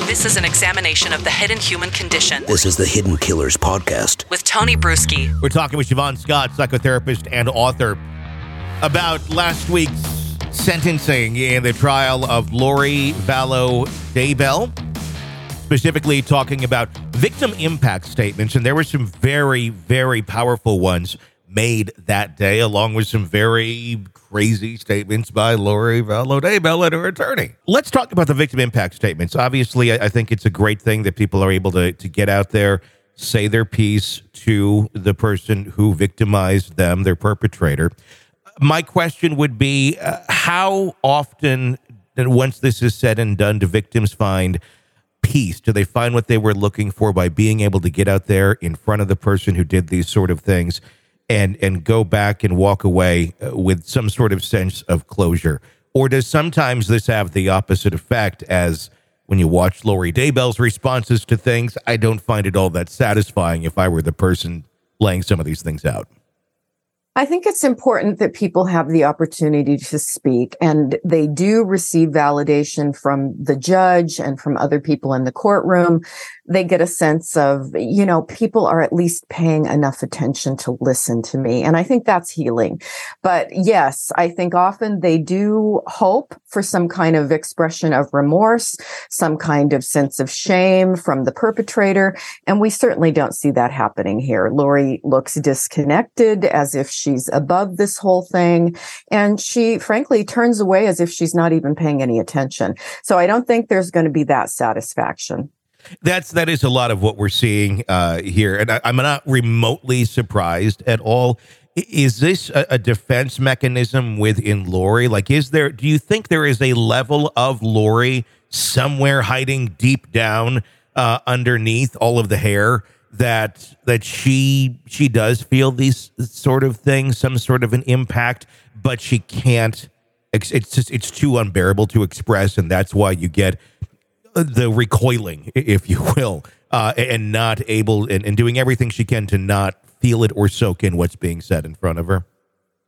This is an examination of the hidden human condition. This is the Hidden Killers Podcast. With Tony Bruschi. We're talking with Siobhan Scott, psychotherapist and author, about last week's sentencing in the trial of Lori Vallow Daybell, specifically talking about victim impact statements. And there were some very, very powerful ones made that day, along with some very crazy statements by Lori Vallow Daybell and her attorney. Let's talk about the victim impact statements. Obviously, I think it's a great thing that people are able to get out there, say their piece to the person who victimized them, their perpetrator. My question would be, how often, once this is said and done, do victims find peace? Do they find what they were looking for by being able to get out there in front of the person who did these sort of things and go back and walk away with some sort of sense of closure? Or does sometimes this have the opposite effect, as when you watch Lori Daybell's responses to things? I don't find it all that satisfying if I were the person laying some of these things out. I think it's important that people have the opportunity to speak, and they do receive validation from the judge and from other people in the courtroom. They get a sense of, people are at least paying enough attention to listen to me. And I think that's healing. But yes, I think often they do hope for some kind of expression of remorse, some kind of sense of shame from the perpetrator. And we certainly don't see that happening here. Lori looks disconnected, as if she's above this whole thing. And she frankly turns away as if she's not even paying any attention. So I don't think there's going to be that satisfaction. That is a lot of what we're seeing here. And I'm not remotely surprised at all. Is this a defense mechanism within Lori? Do you think there is a level of Lori somewhere hiding deep down underneath all of the hair that she does feel these sort of things, some sort of an impact, but she can't? It's too unbearable to express, and that's why you get the recoiling, if you will, and not able and doing everything she can to not feel it or soak in what's being said in front of her.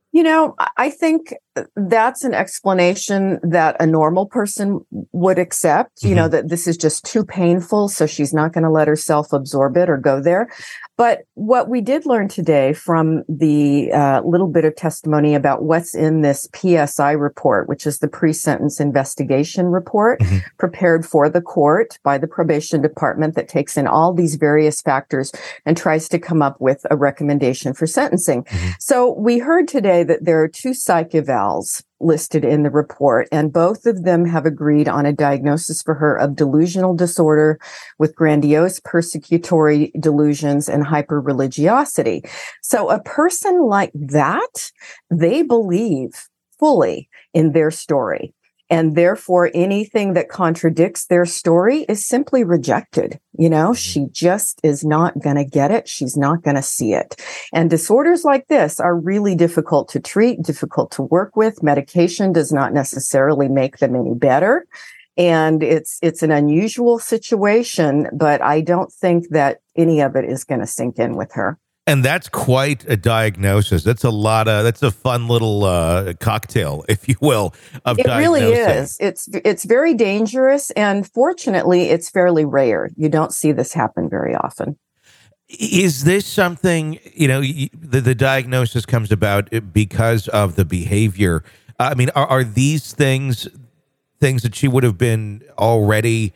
I think that's an explanation that a normal person would accept, that this is just too painful, so she's not going to let herself absorb it or go there. But what we did learn today from the little bit of testimony about what's in this PSI report, which is the pre-sentence investigation report prepared for the court by the probation department that takes in all these various factors and tries to come up with a recommendation for sentencing. So we heard today that there are two psych evals listed in the report, and both of them have agreed on a diagnosis for her of delusional disorder with grandiose persecutory delusions and hyper-religiosity. So a person like that, they believe fully in their story. And therefore, anything that contradicts their story is simply rejected. She just is not going to get it. She's not going to see it. And disorders like this are really difficult to treat, difficult to work with. Medication does not necessarily make them any better. And it's an unusual situation, but I don't think that any of it is going to sink in with her. And that's quite a diagnosis. That's a fun little cocktail, if you will, of diagnosis. It really is. It's very dangerous. And fortunately, it's fairly rare. You don't see this happen very often. Is this something, the diagnosis comes about because of the behavior? Are these things that she would have been already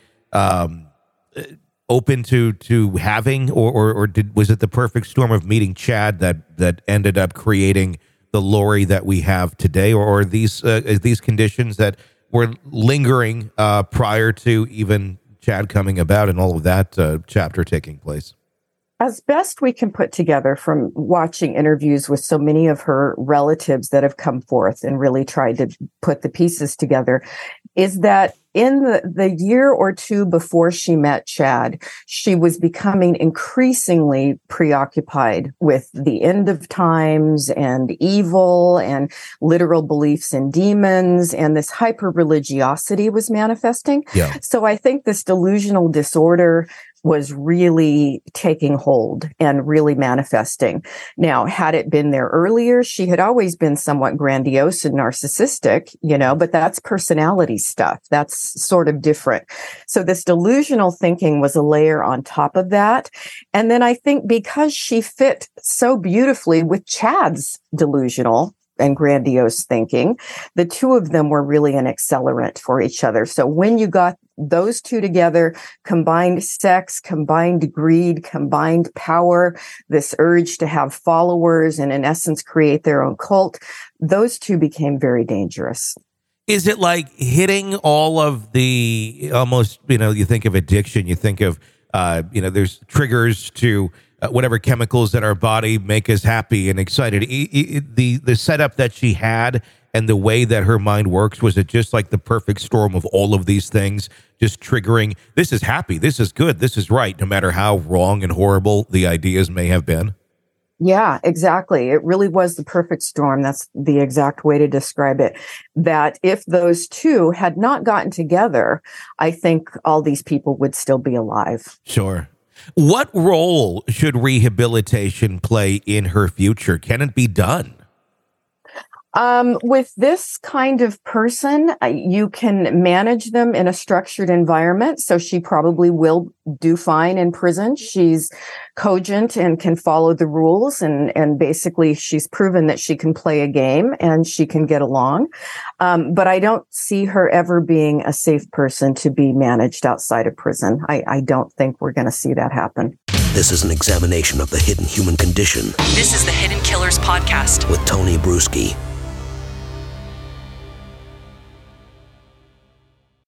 open to having, or was it the perfect storm of meeting Chad that ended up creating the Lori that we have today, or are these conditions that were lingering prior to even Chad coming about and all of that chapter taking place? As best we can put together from watching interviews with so many of her relatives that have come forth and really tried to put the pieces together, is that in the year or two before she met Chad, she was becoming increasingly preoccupied with the end of times and evil and literal beliefs in demons, and this hyper-religiosity was manifesting. Yeah. So I think this delusional disorder was really taking hold and really manifesting. Now, had it been there earlier, she had always been somewhat grandiose and narcissistic, but that's personality stuff. That's sort of different. So this delusional thinking was a layer on top of that. And then I think because she fit so beautifully with Chad's delusional and grandiose thinking, the two of them were really an accelerant for each other. So when you got those two together, combined sex, combined greed, combined power, this urge to have followers and in essence create their own cult, those two became very dangerous. Is it like hitting all of the almost, you think of addiction, you think of, there's triggers to whatever chemicals in our body make us happy and excited. The setup that she had and the way that her mind works, was it just like the perfect storm of all of these things just triggering, this is happy, this is good, this is right, no matter how wrong and horrible the ideas may have been? Yeah, exactly. It really was the perfect storm. That's the exact way to describe it. That if those two had not gotten together, I think all these people would still be alive. Sure. What role should rehabilitation play in her future? Can it be done? With this kind of person, you can manage them in a structured environment. So she probably will do fine in prison. She's cogent and can follow the rules. And basically she's proven that she can play a game and she can get along. But I don't see her ever being a safe person to be managed outside of prison. I don't think we're going to see that happen. This is an examination of the hidden human condition This is the Hidden Killers Podcast with Tony Brueski.